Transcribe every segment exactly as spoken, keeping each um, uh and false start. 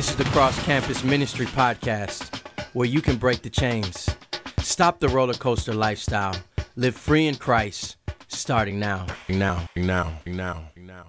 This is the Cross Campus Ministry Podcast, where you can break the chains. Stop the roller coaster lifestyle. Live free in Christ, starting now. Now, now, now, now.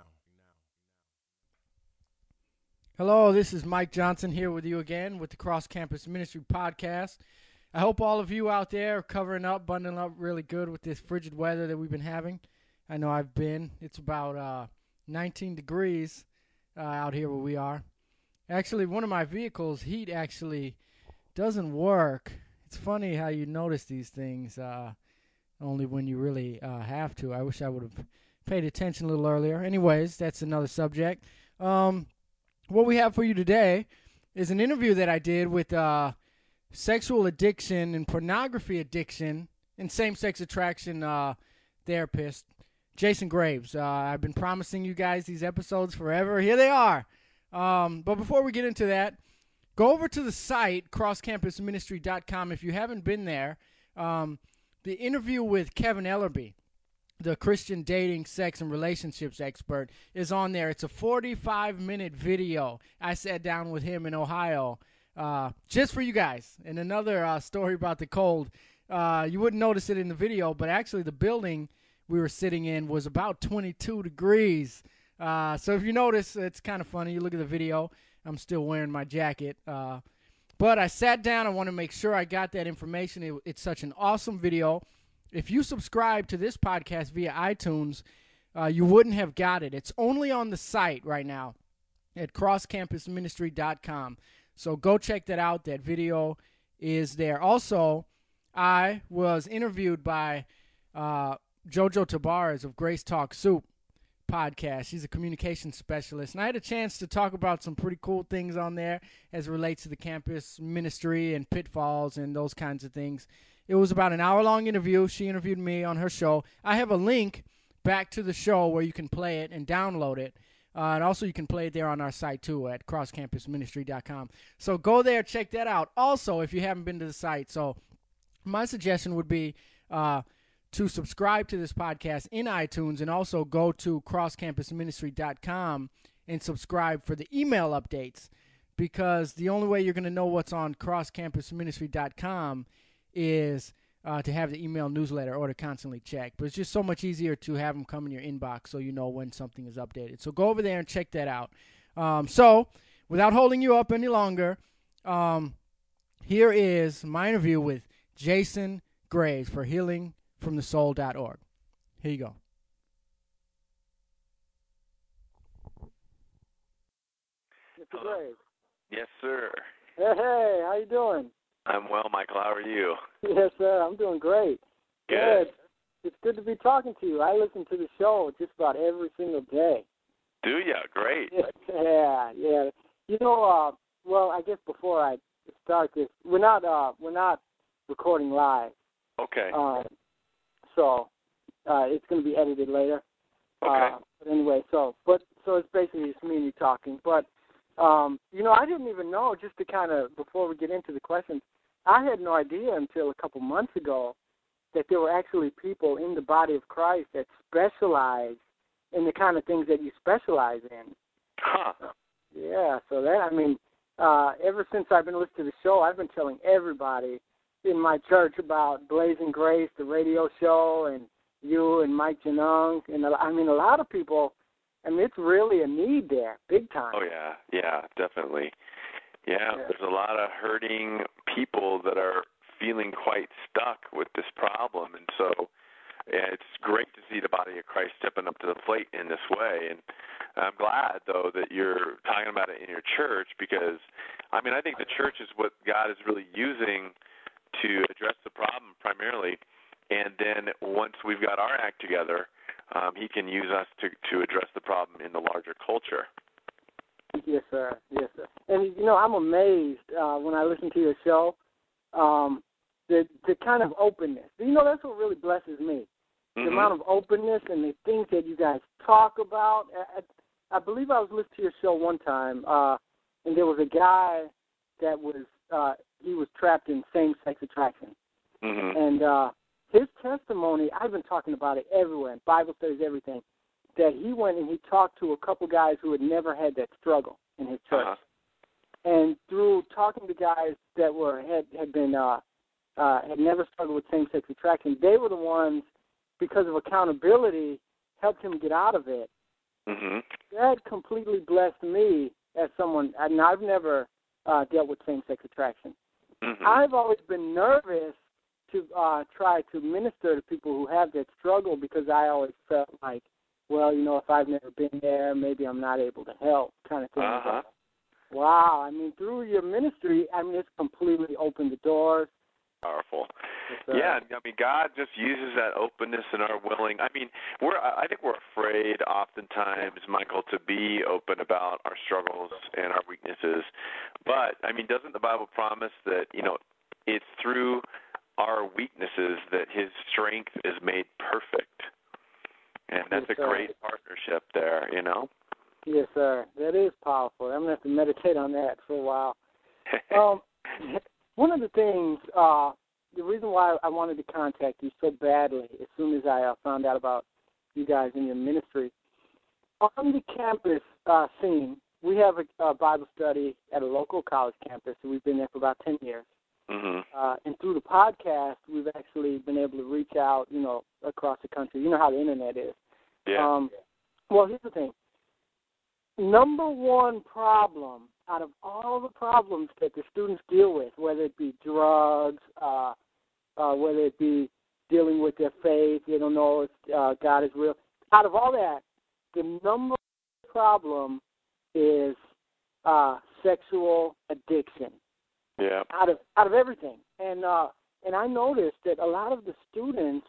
Hello, this is Mike Johnson here with you again with the Cross Campus Ministry Podcast. I hope all of you out there are covering up, bundling up really good with this frigid weather that we've been having. I know I've been. It's about uh, nineteen degrees uh, out here where we are. Actually, one of my vehicles' heat actually doesn't work. It's funny how you notice these things uh, only when you really uh, have to. I wish I would have paid attention a little earlier. Anyways, that's another subject. Um, what we have for you today is an interview that I did with uh, sexual addiction and pornography addiction and same-sex attraction uh, therapist, Jason Graves. Uh, I've been promising you guys these episodes forever. Here they are. Um, but before we get into that, go over to the site, cross campus ministry dot com. If you haven't been there, um, the interview with Kevin Ellerby, the Christian dating, sex, and relationships expert, is on there. It's a forty-five minute video. I sat down with him in Ohio uh, just for you guys. And another uh, story about the cold. Uh, you wouldn't notice it in the video, but actually the building we were sitting in was about twenty-two degrees. Uh, so if you notice, it's kind of funny. You look at the video, I'm still wearing my jacket. Uh, but I sat down. I want to make sure I got that information. It, it's such an awesome video. If you subscribe to this podcast via iTunes, uh, you wouldn't have got it. It's only on the site right now at cross campus ministry dot com. So go check that out. That video is there. Also, I was interviewed by uh, Jojo Tabares of Grace Talk Soup podcast. She's a communication specialist, and I had a chance to talk about some pretty cool things on there as it relates to the campus ministry and pitfalls and those kinds of things. It was about an hour-long interview. She interviewed me on her show. I have a link back to the show where you can play it and download it, uh, and also you can play it there on our site too at cross campus ministry dot com. So go there, check that out. Also, if you haven't been to the site, so my suggestion would be uh, to subscribe to this podcast in iTunes, and also go to cross campus ministry dot com and subscribe for the email updates, because the only way you're going to know what's on cross campus ministry dot com is uh, to have the email newsletter or to constantly check. But it's just so much easier to have them come in your inbox so you know when something is updated. So go over there and check that out. Um, so without holding you up any longer, um, here is my interview with Jason Graves for healing from the soul dot org. Here you go. Mister Graves. Yes, sir. Hey, hey, how you doing? I'm well, Michael. How are you? Yes, sir. I'm doing great. Good. Good. It's good to be talking to you. I listen to the show just about every single day. Do ya? Great. Yeah, yeah. You know, uh, well, I guess before I start this, we're not, uh, we're not recording live. Okay. Uh, so uh, it's going to be edited later. Okay. Uh, but anyway, so but so it's basically just me and you talking. But um, you know, I didn't even know. Just to kind of before we get into the questions, I had no idea until a couple months ago that there were actually people in the body of Christ that specialize in the kind of things that you specialize in. Huh. Yeah. So that I mean, uh, ever since I've been listening to the show, I've been telling everybody in my church about Blazing Grace, the radio show, and you and Mike Janung. And I mean, a lot of people, I mean, it's really a need there, big time. Oh, yeah. Yeah, definitely. Yeah, Yeah. there's a lot of hurting people that are feeling quite stuck with this problem. And so yeah, it's great to see the body of Christ stepping up to the plate in this way. And I'm glad, though, that you're talking about it in your church, because, I mean, I think the church is what God is really using to address the problem primarily, and then once we've got our act together, um, he can use us to, to address the problem in the larger culture. Yes, sir. Yes, sir. And, you know, I'm amazed uh, when I listen to your show, um, the, the kind of openness. You know, that's what really blesses me, Mm-hmm. the amount of openness and the things that you guys talk about. I, I believe I was listening to your show one time, uh, and there was a guy that was, uh, he was trapped in same-sex attraction. Mm-hmm. And uh, his testimony, I've been talking about it everywhere, in Bible studies, everything, that he went and he talked to a couple guys who had never had that struggle in his church. Uh-huh. and through talking to guys that were had had been uh, uh, had never struggled with same-sex attraction, they were the ones, because of accountability, helped him get out of it. Mm-hmm. That completely blessed me as someone, and I've never uh, dealt with same-sex attraction. Mm-hmm. I've always been nervous to uh, try to minister to people who have that struggle, because I always felt like, well, you know, if I've never been there, maybe I'm not able to help, kind of thing. Uh-huh. Wow, I mean, through your ministry, I mean, it's completely opened the doors. Powerful. Uh, Yeah, I mean, God just uses that openness and our willing. I mean, we're I think we're afraid oftentimes, Michael, to be open about our struggles and our weaknesses. But I mean, doesn't the Bible promise that, you know, it's through our weaknesses that His strength is made perfect? And that's yes, a great sir. partnership there, you know. Yes, sir. That is powerful. I'm gonna have to meditate on that for a while. um, one of the things, uh, the reason why I wanted to contact you so badly as soon as I uh, found out about you guys in your ministry, on the campus uh, scene, we have a, a Bible study at a local college campus, and we've been there for about ten years. Mm-hmm. Uh, and through the podcast, we've actually been able to reach out, you know, across the country. You know how the internet is. Yeah. Um, well, here's the thing. Number one problem out of all the problems that the students deal with, whether it be drugs, uh, uh, whether it be dealing with their faith, they don't know if uh, God is real. Out of all that, the number one problem is uh, sexual addiction. Yeah. Out of out of everything, and uh, and I noticed that a lot of the students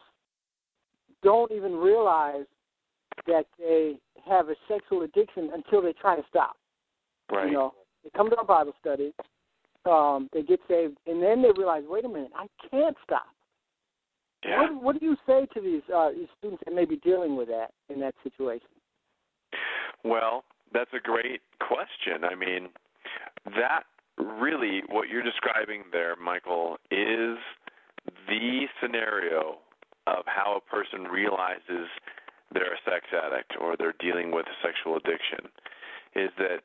don't even realize that they have a sexual addiction until they try to stop. Right. You know, they come to our Bible study, um, they get saved, and then they realize, wait a minute, I can't stop. Yeah. What, what do you say to these, uh, these students that may be dealing with that in that situation? Well, that's a great question. I mean, that really, what you're describing there, Michael, is the scenario of how a person realizes they're a sex addict or they're dealing with a sexual addiction, is that,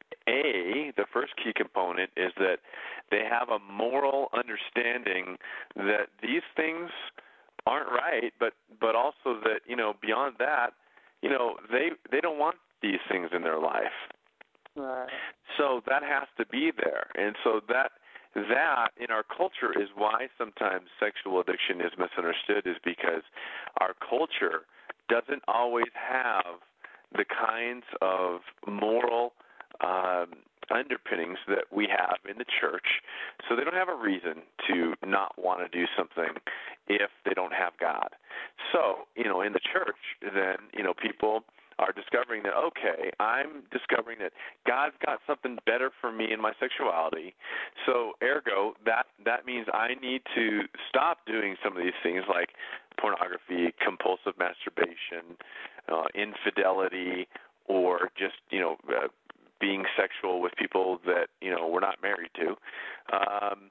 A, the first key component is that they have a moral understanding that these things aren't right, but but also that, you know, beyond that, you know, they they don't want these things in their life. Right. So that has to be there. And so that that in our culture is why sometimes sexual addiction is misunderstood, is because our culture doesn't always have the kinds of moral um, underpinnings that we have in the church. So they don't have a reason to not want to do something if they don't have God. So, you know, in the church, then, you know, people are discovering that, okay, I'm discovering that God's got something better for me in my sexuality. So, ergo, that, that means I need to stop doing some of these things like pornography, compulsive masturbation, uh, infidelity, or just, you know, uh, being sexual with people that, you know, we're not married to. Um,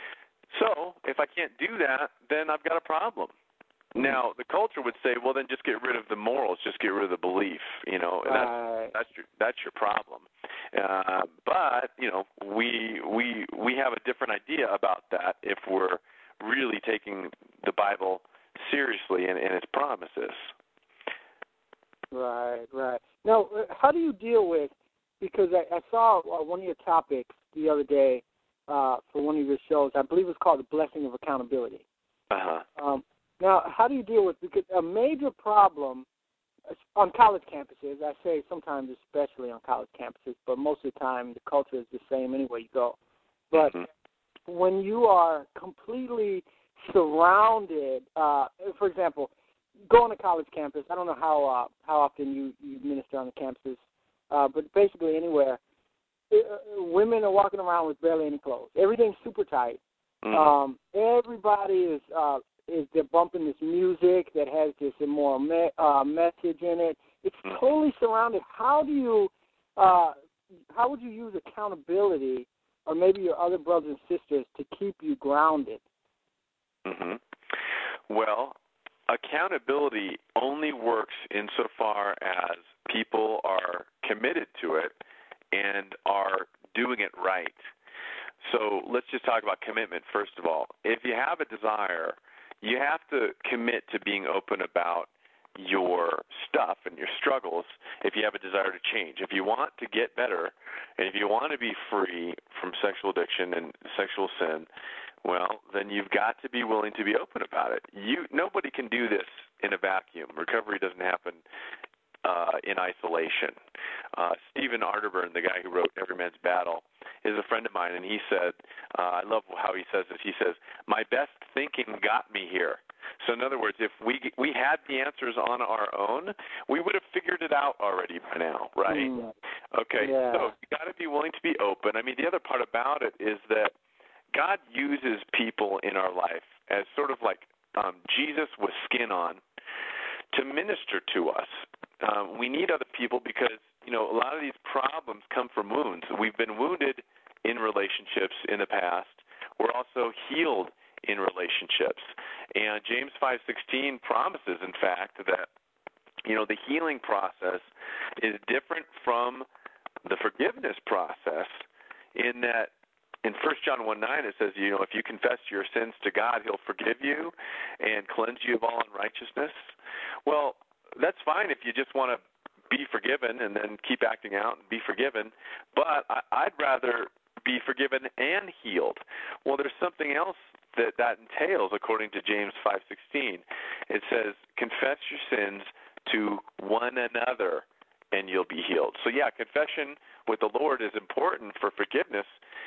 so, if I can't do that, then I've got a problem. Now, the culture would say, well, then just get rid of the morals, just get rid of the belief, you know, and that's, Right. that's your that's your problem. Uh, but you know, we we we have a different idea about that if we're really taking the Bible seriously and, and its promises. Right, right. Now, uh, how do you deal with, because I, I saw uh, one of your topics the other day uh, for one of your shows, I believe it's called The Blessing of Accountability. Uh-huh. Um, now, how do you deal with, because a major problem on college campuses, I say sometimes especially on college campuses, but most of the time the culture is the same anywhere you go. But mm-hmm. when you are completely surrounded, uh, for example, go on a college campus, I don't know how uh, how often you, you minister on the campuses, uh, but basically anywhere, uh, women are walking around with barely any clothes. Everything's super tight. Mm-hmm. Um, everybody is... Uh, is they're bumping this music that has this immoral me- uh, message in it. It's totally surrounded. How do you, uh, how would you use accountability, or maybe your other brothers and sisters, to keep you grounded? Mm-hmm. Well, accountability only works insofar as people are committed to it and are doing it right. So let's just talk about commitment first of all. If you have a desire, you have to commit to being open about your stuff and your struggles if you have a desire to change. If you want to get better, and if you want to be free from sexual addiction and sexual sin, well, then you've got to be willing to be open about it. You nobody can do this in a vacuum. Recovery doesn't happen uh, in isolation. Uh, Stephen Arterburn, the guy who wrote Every Man's Battle, is a friend of mine, and he said, uh, I love how he says this. He says, "My best thinking got me here." So in other words, if we we had the answers on our own, we would have figured it out already by now, right? Mm. Okay, Yeah. so you got to be willing to be open. I mean, the other part about it is that God uses people in our life as sort of like um, Jesus with skin on to minister to us. Um, we need other people because, you know, a lot of these problems come from wounds. We've been wounded in relationships in the past. We're also healed in relationships. And James five sixteen promises, in fact, that, you know, the healing process is different from the forgiveness process in that in First John one nine it says, you know, if you confess your sins to God, he'll forgive you and cleanse you of all unrighteousness. Well, that's fine if you just want to be forgiven and then keep acting out and be forgiven, but I, I'd rather be forgiven and healed. Well, there's something else that that entails according to James five sixteen. It says, confess your sins to one another and you'll be healed. So yeah, confession with the Lord is important for forgiveness,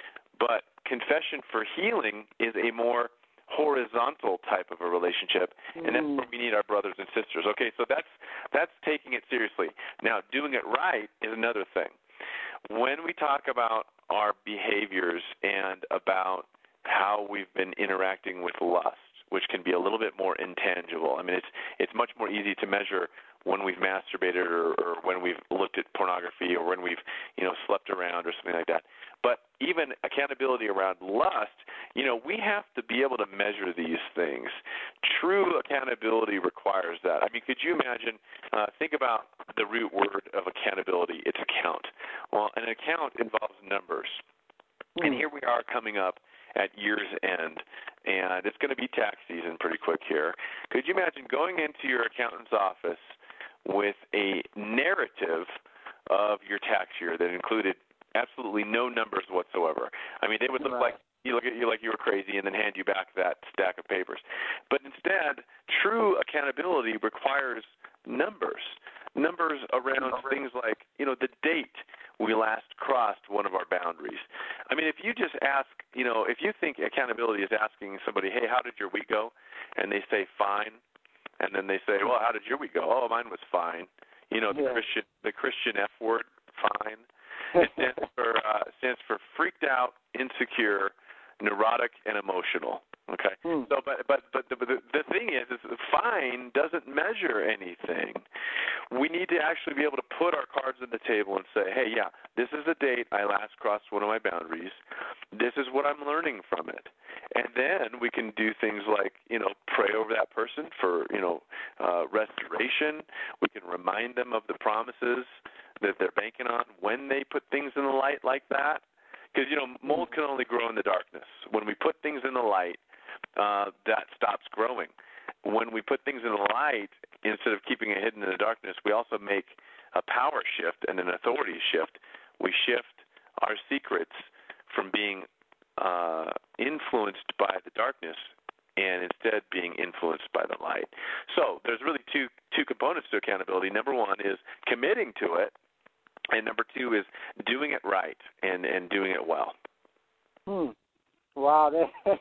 but confession for healing is a more horizontal type of a relationship, and that's where we need our brothers and sisters. Okay, so that's that's taking it seriously. Now, doing it right is another thing. When we talk about our behaviors and about how we've been interacting with lust, which can be a little bit more intangible. I mean, it's it's much more easy to measure when we've masturbated or, or when we've looked at pornography or when we've, you know, slept around or something like that. But even accountability around lust, you know, we have to be able to measure these things. True accountability requires that. I mean, could you imagine, uh, think about the root word of accountability. It's account. Well, an account involves numbers. Mm. And here we are coming up at year's end, and it's going to be tax season pretty quick here. Could you imagine going into your accountant's office with a narrative of your tax year that included absolutely no numbers whatsoever? I mean, they would look right. like you look at you like you were crazy and then hand you back that stack of papers. But instead, true accountability requires numbers. Numbers around things like, you know, the date we last crossed one of our boundaries. I mean, if you just ask, you know, if you think accountability is asking somebody, hey, how did your week go? And they say, fine. And then they say, well, how did your week go? Oh, mine was fine. You know, the yeah. Christian the Christian F word, fine. It stands for, uh, stands for freaked out, insecure, neurotic, and emotional. Okay. Hmm. So, but but but the, the the thing is, is fine doesn't measure anything. We need to actually be able to put our cards on the table and say, hey, yeah, this is the date I last crossed one of my boundaries. This is what I'm learning from it. And then we can do things like, you know, pray over that person for, you know, uh, restoration. We can remind them of the promises that they're banking on when they put things in the light like that. Because, you know, mold can only grow in the darkness. When we put things in the light, uh, that stops growing. When we put things in the light, instead of keeping it hidden in the darkness, we also make a power shift and an authority shift. We shift our secrets from being uh, influenced by the darkness and instead being influenced by the light. So there's really two two components to accountability. Number one is committing to it, and number two is doing it right and, and doing it well. Hmm. Wow. That,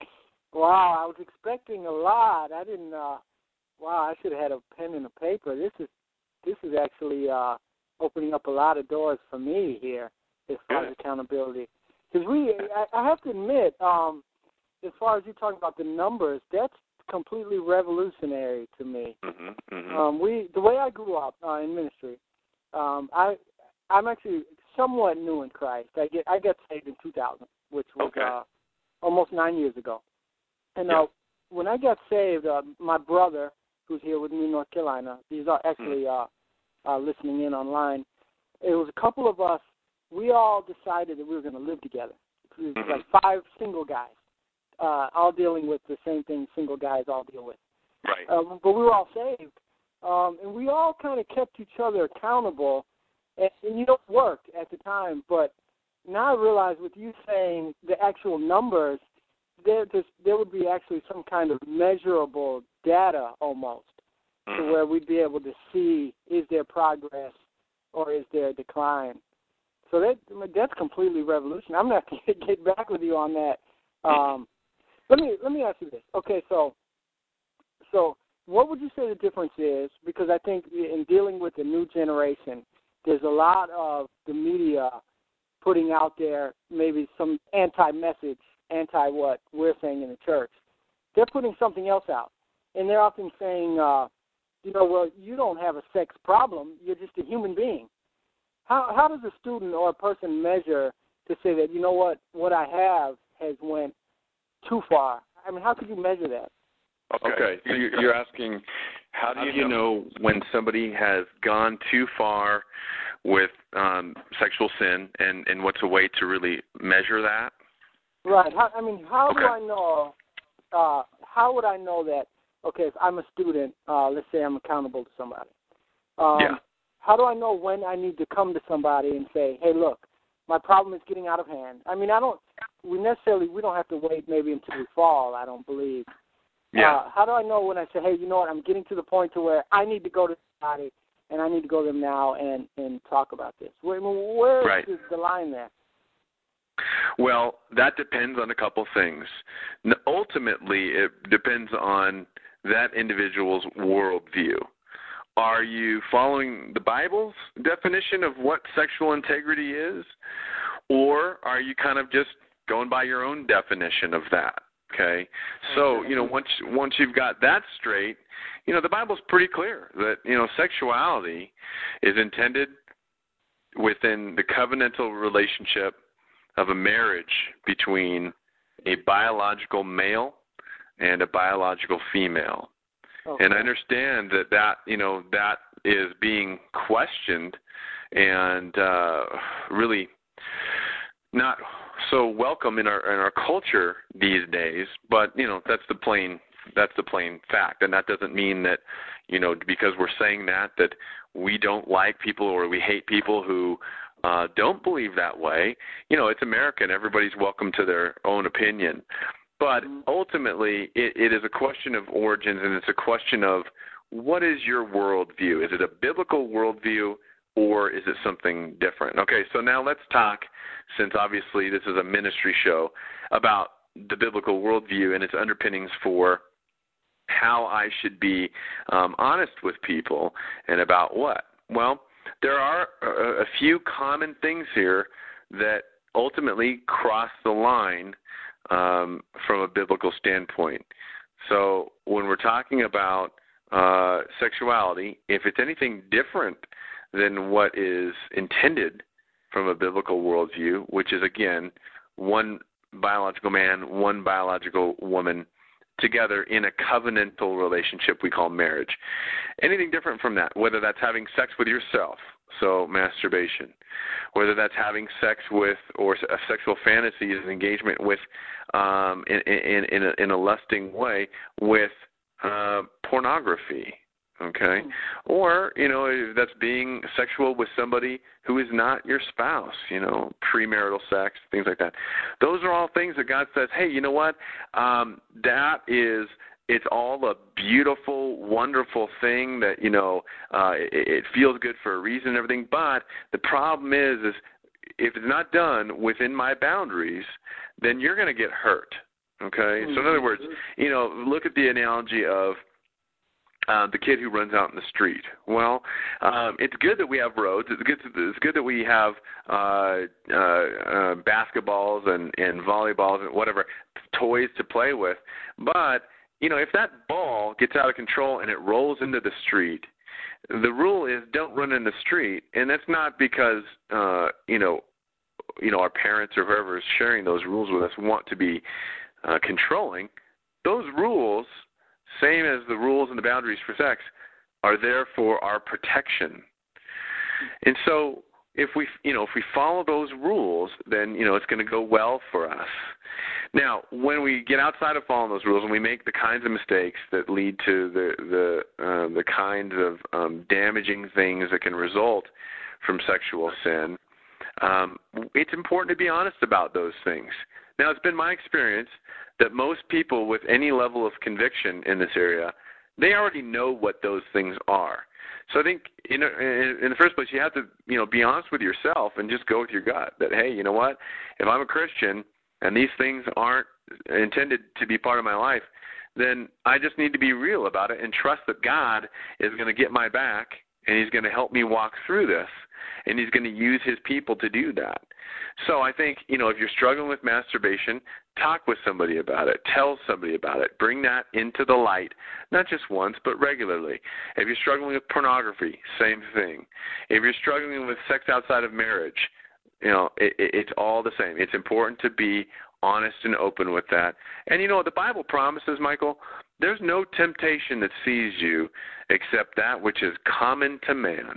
wow. I was expecting a lot. I didn't. Uh, wow. I should have had a pen and a paper. This is this is actually uh, opening up a lot of doors for me here as far as accountability. Because we, I, I have to admit, um, as far as you talking about the numbers, that's completely revolutionary to me. Mm-hmm, mm-hmm. Um, we, the way I grew up uh, in ministry, um, I, I'm actually somewhat new in Christ. I get, I got saved in two thousand, which was okay. uh, almost nine years ago. And yeah. uh, when I got saved, uh, my brother, who's here with me in North Carolina, he's uh, actually uh, uh, listening in online. It was a couple of us we all decided that we were going to live together. It was Mhm. like five single guys, uh, all dealing with the same thing single guys all deal with. Right. Um, but we were all saved, um, and we all kind of kept each other accountable. And, and you know, it worked at the time, but now I realize with you saying the actual numbers, there just, there would be actually some kind of measurable data almost, Mhm. to where we'd be able to see, is there progress or is there a decline? So that that's completely revolutionary. I'm going to have to get back with you on that. Um, let me let me ask you this. Okay, so so what would you say the difference is? Because I think in dealing with the new generation, there's a lot of the media putting out there maybe some anti-message, anti-what we're saying in the church. They're putting something else out, and they're often saying, uh, you know, well, you don't have a sex problem. You're just a human being. How how does a student or a person measure to say that, you know what, what I have has went too far? I mean, how could you measure that? Okay. Okay, so you're you're asking, how do you, you know when somebody has gone too far with um, sexual sin, and, and what's a way to really measure that? Right. How, I mean, how Okay. do I know, uh, how would I know that, okay, if I'm a student, uh, let's say I'm accountable to somebody. Um, Yeah. How do I know when I need to come to somebody and say, hey, look, my problem is getting out of hand? I mean, I don't, we necessarily, we don't have to wait maybe until we fall, I don't believe. Yeah. Uh, how do I know when I say, hey, you know what, I'm getting to the point to where I need to go to somebody and I need to go to them now and, and talk about this? Where, where Right. is the line there? Well, that depends on a couple things. N- Ultimately, it depends on that individual's worldview. Are you following the Bible's definition of what sexual integrity is, or are you kind of just going by your own definition of that? Okay, so you know once once you've got that straight, you know the Bible's pretty clear that you know sexuality is intended within the covenantal relationship of a marriage between a biological male and a biological female. Okay. And I understand that that, you know, that is being questioned and uh, really not so welcome in our in our culture these days. But you know, that's the plain that's the plain fact, and that doesn't mean that you know because we're saying that that we don't like people or we hate people who uh, don't believe that way. You know, it's America, and everybody's welcome to their own opinion. But ultimately, it, it is a question of origins, and it's a question of what is your worldview? Is it a biblical worldview, or is it something different? Okay, so now let's talk, since obviously this is a ministry show, about the biblical worldview and its underpinnings for how I should be um, honest with people and about what. Well, there are a, a few common things here that ultimately cross the line Um, from a biblical standpoint. So when we're talking about uh, sexuality, if it's anything different than what is intended from a biblical worldview, which is, again, one biological man, one biological woman together in a covenantal relationship we call marriage. Anything different from that, whether that's having sex with yourself, so masturbation, whether that's having sex with or a sexual fantasy is an engagement with um, in, in, in, a, in a lusting way with uh, pornography, okay? Or, you know, if that's being sexual with somebody who is not your spouse, you know, premarital sex, things like that. Those are all things that God says, hey, you know what, um, that is – it's all a beautiful, wonderful thing that, you know, uh, it, it feels good for a reason and everything. But the problem is, is if it's not done within my boundaries, then you're going to get hurt. Okay? Mm-hmm. So in other words, you know, look at the analogy of uh, the kid who runs out in the street. Well, um, it's good that we have roads. It's good. To, it's good that we have uh, uh, uh, basketballs and, and volleyballs and whatever toys to play with. But you know, if that ball gets out of control and it rolls into the street, the rule is don't run in the street, and that's not because uh, you know, you know, our parents or whoever is sharing those rules with us want to be uh, controlling. Those rules, same as the rules and the boundaries for sex, are there for our protection. And so if we, you know, if we follow those rules, then, you know, it's going to go well for us. Now, when we get outside of following those rules and we make the kinds of mistakes that lead to the the uh, the kinds of um, damaging things that can result from sexual sin, um, it's important to be honest about those things. Now, it's been my experience that most people with any level of conviction in this area, they already know what those things are. So I think in, in the first place, you have to, you know, be honest with yourself and just go with your gut that, hey, you know what, if I'm a Christian and these things aren't intended to be part of my life, then I just need to be real about it and trust that God is going to get my back and he's going to help me walk through this, and he's going to use his people to do that. So I think, you know, if you're struggling with masturbation, talk with somebody about it. Tell somebody about it. Bring that into the light, not just once, but regularly. If you're struggling with pornography, same thing. If you're struggling with sex outside of marriage, you know, it, it, it's all the same. It's important to be honest and open with that. And, you know, the Bible promises, Michael, there's no temptation that sees you except that which is common to man.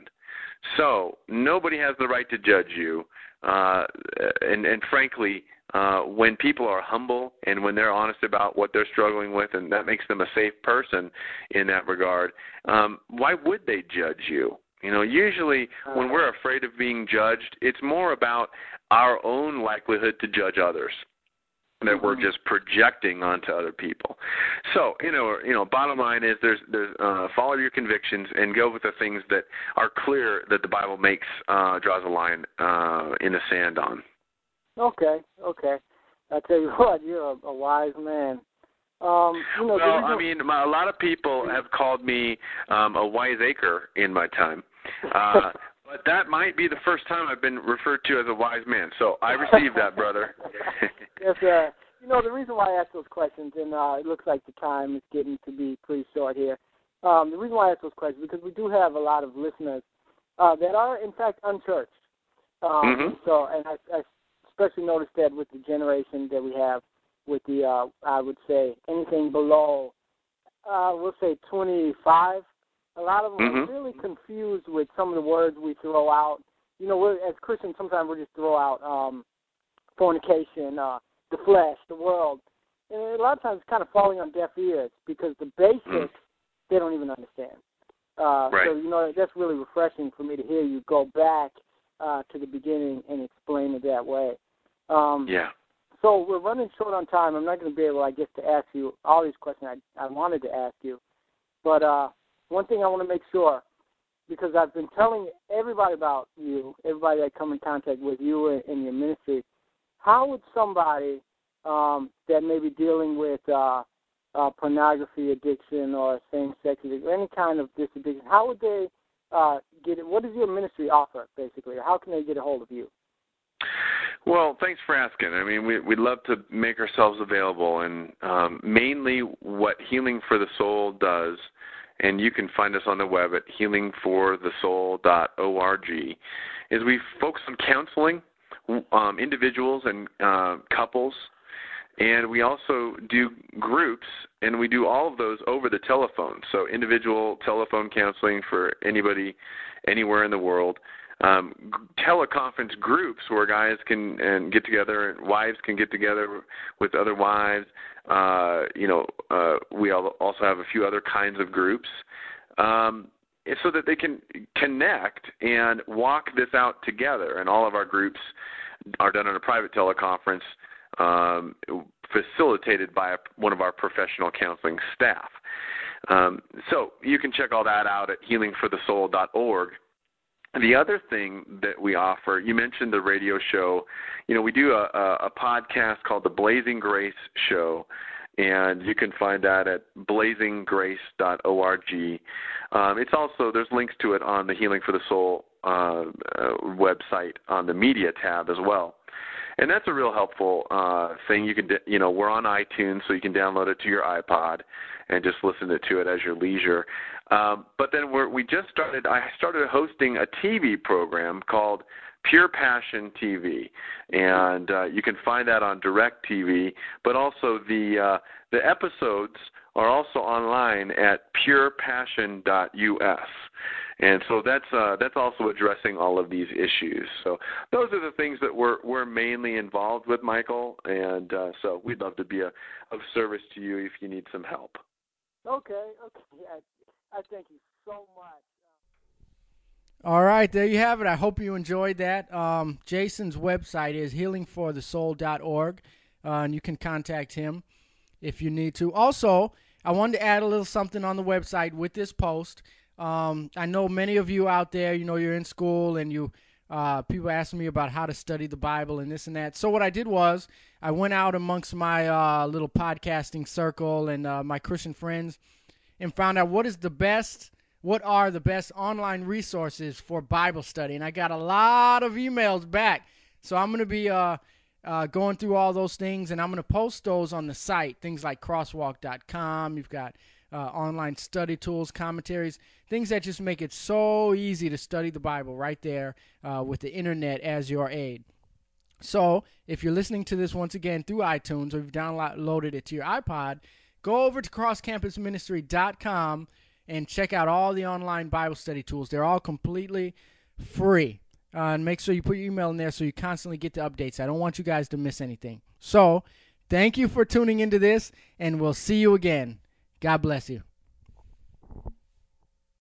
So nobody has the right to judge you. Uh, and, and frankly, uh, when people are humble and when they're honest about what they're struggling with, and that makes them a safe person in that regard, um, why would they judge you? You know, usually when we're afraid of being judged, it's more about our own likelihood to judge others that mm-hmm. we're just projecting onto other people. So, you know, you know, bottom line is there's, there's uh, follow your convictions and go with the things that are clear that the Bible makes, uh, draws a line uh, in the sand on. Okay, okay. I tell you what, you're a, a wise man. Um, you know, well, I mean, a lot of people have called me um, a wiseacre in my time. Uh, but that might be the first time I've been referred to as a wise man. So I received that, brother. Yes, uh, you know, the reason why I ask those questions, and uh, it looks like the time is getting to be pretty short here. Um, the reason why I ask those questions is because we do have a lot of listeners uh, that are, in fact, unchurched. Um, mm-hmm. So, and I, I especially noticed that with the generation that we have, with the, uh, I would say, anything below, uh, we'll say twenty-five. A lot of them mm-hmm. are really confused with some of the words we throw out. You know, we're, as Christians, sometimes we just throw out um, fornication, uh, the flesh, the world. And a lot of times it's kind of falling on deaf ears because the basics, mm. they don't even understand. Uh, right. So, you know, that's really refreshing for me to hear you go back uh, to the beginning and explain it that way. Um, yeah. So we're running short on time. I'm not going to be able, I guess, to ask you all these questions I, I wanted to ask you. But uh, one thing I want to make sure, because I've been telling everybody about you, everybody that come in contact with you and, and your ministry, how would somebody um, that may be dealing with uh, uh, pornography addiction or same-sex addiction, any kind of this addiction, how would they uh, get it? What does your ministry offer, basically? Or how can they get a hold of you? Well, thanks for asking. I mean, we, we'd love to make ourselves available, and um, mainly what Healing for the Soul does, and you can find us on the web at healing for the soul dot org, is we focus on counseling um, individuals and uh, couples, and we also do groups, and we do all of those over the telephone, so individual telephone counseling for anybody anywhere in the world. Um, teleconference groups where guys can and get together and wives can get together with other wives. Uh, you know, uh, we also have a few other kinds of groups um, so that they can connect and walk this out together. And all of our groups are done on a private teleconference um, facilitated by a, one of our professional counseling staff. Um, so you can check all that out at healing for the soul dot org. The other thing that we offer, you mentioned the radio show. You know, we do a, a, a podcast called The Blazing Grace Show, and you can find that at blazing grace dot org. Um, it's also, there's links to it on the Healing for the Soul uh, uh, website on the media tab as well. And that's a real helpful uh, thing. You can, you know, we're on iTunes, so you can download it to your iPod and just listen to it at your leisure. Um, but then we're, we just started, I started hosting a T V program called Pure Passion T V, and uh, you can find that on DirecTV, but also the uh, the episodes are also online at pure passion dot U S, And so that's uh, that's also addressing all of these issues. So those are the things that we're we're mainly involved with, Michael. And uh, so we'd love to be a, of service to you if you need some help. Okay, okay. I, I thank you so much. All right, there you have it. I hope you enjoyed that. Um, Jason's website is healing for the soul dot org, uh, and you can contact him if you need to. Also, I wanted to add a little something on the website with this post. Um, I know many of you out there, you know, you're in school and you uh, people ask me about how to study the Bible and this and that. So what I did was I went out amongst my uh, little podcasting circle and uh, my Christian friends and found out what is the best, what are the best online resources for Bible study. And I got a lot of emails back. So I'm going to be uh, uh, going through all those things, and I'm going to post those on the site, things like crosswalk dot com. You've got Uh, online study tools, commentaries, things that just make it so easy to study the Bible right there uh, with the internet as your aid. So if you're listening to this once again through iTunes or you've downloaded it to your iPod, go over to cross campus ministry dot com and check out all the online Bible study tools. They're all completely free. Uh, and make sure you put your email in there so you constantly get the updates. I don't want you guys to miss anything. So thank you for tuning into this, and we'll see you again. God bless you.